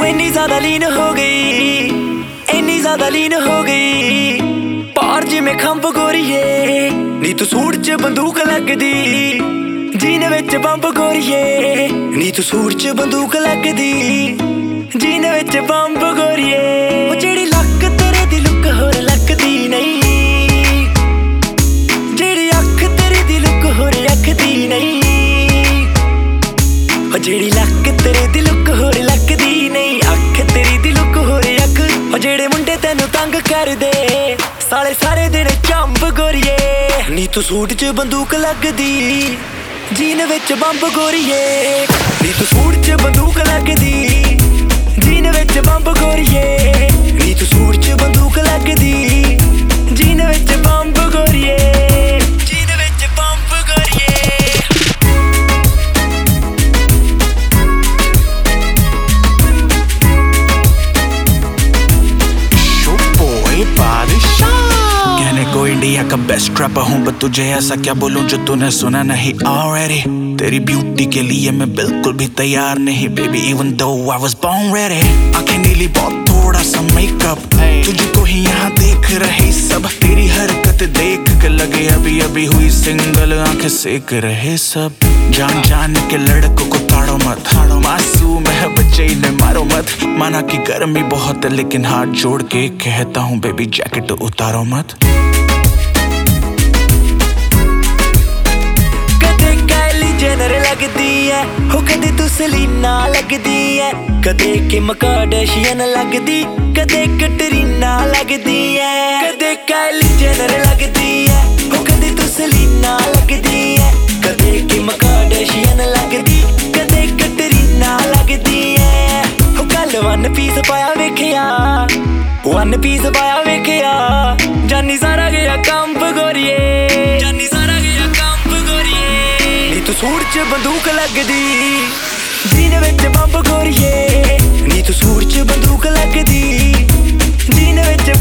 ਇੰਨੀ ਜ਼ਿਆਦਾ ਲੀਨ ਹੋ ਗਈ, ਇੰਨੀ ਜ਼ਿਆਦਾ ਲੀਨ ਹੋ ਗਈ ਪਾਰ ਜਿਵੇਂ ਖੰਭ ਗੋਰੀਏ ਨੀ ਤੂੰ ਸੂਟ 'ਚ ਬੰਦੂਕ ਲੱਗਦੀ, ਜੀਨ ਵਿੱਚ ਬੰਬ ਗੋਰੀਏ ਨੀ ਤੂੰ ਸੂਟ 'ਚ ਬੰਦੂਕ ਲੱਗਦੀ, ਜੀਨ ਵਿੱਚ ਬੰਬ ਗੋਰੀਏ। ਉਹ ਜਿਹੜੀ ਲੱਕ ਤੇਰੇ ਦੀ ਲੁੱਕ ਹੋਰ ਲੱਗਦੀ ਨਹੀਂ, ਜਿਹੜੀ ਅੱਖ ਤੇਰੀ ਦੀ ਲੁੱਕ ਹੋਰ ਅੱਖ ਦੀ ਨਹੀਂ, ਉਹ ਜਿਹੜੀ ਲੱਕ ਤੇਰੇ ਦੀ ਲੁੱਕ ਹੋਰ ਲੱਗਦੀ ਨਹੀਂ, ਅੱਖ ਤੇਰੀ ਦੀ ਲੁੱਕ ਹੋਰ ਅੱਖ। ਉਹ ਜਿਹੜੇ ਮੁੰਡੇ ਤੈਨੂੰ ਤੰਗ ਕਰਦੇ ਸਾਲੇ ਸਾਰੇ ਦਿਨ ਚੰਬ ਗੋਰੀਏ ਨੀ ਤੂੰ ਸੂਟ 'ਚ ਬੰਦੂਕ ਲੱਗਦੀ, ਜੀਨ ਵਿੱਚ ਬੰਬ ਗੋਰੀਏ ਨੀ ਤੂੰ ਸੂਟ 'ਚ ਬੰਦੂਕ ਲੱਗਦੀ, ਜੀਨ ਵਿੱਚ ਬੰਬ ਗੋਰੀਏ ਨੀ ਤੂੰ ਸੂਟ 'ਚ ਬੰਦੂਕ ਲੱਗਦੀ, ਜੀਨ ਵਿੱਚ ਬੰਬ ਗੋਰੀਏ, ਜੀਨ ਵਿੱਚ ਬੰਬ ਗੋਰੀਏ। को इंडिया का बेस्ट रैपर हूँ, बट तुझे ऐसा क्या बोलूं जो तूने सुना नहीं ऑलरेडी। तेरी ब्यूटी के लिए मैं बिल्कुल भी तैयार नहीं baby, even though I was born ready. आंखें नीली बहुत थोड़ा सा मेकअप, तुझको ही यहाँ देख रहे सब, तेरी हरकत देख के लगे अभी अभी हुई सिंगल, आंखें सेक रहे सब। जान जान के लड़कों को ताड़ो मत, मासूम है बच्चे इन्हें मारो मत। माना कि गर्मी बहुत है लेकिन हाथ जोड़ के कहता हूँ बेबी जैकेट उतारो मत। जेनर लगदी है हो कदे तू सलीना लगदी है, कदे किम कार्दाशियन लगदी, कदे कैटरीना लगदी है, कदे काइली जेनर लगदी है हो कदे तू सलीना लगदी है, कदे किम कार्दाशियन लगदी, कदे कैटरीना लगदी है। हो कल वन पीस पाया वेखिया, वन पीस पाया वेखिया, जानी सारा गया कंप गोरीए, जानी सारा गया कंप गोरीए नी तू सूट 'ਚ ਬੰਦੂਕ ਲੱਗਦੀ, ਜੀਨ ਵਿੱਚ ਬੰਬ ਗੋਰੀਏ ਨੀ ਤੂੰ ਸੂਟ 'ਚ ਬੰਦੂਕ ਲੱਗਦੀ, ਜੀਨ ਵਿੱਚ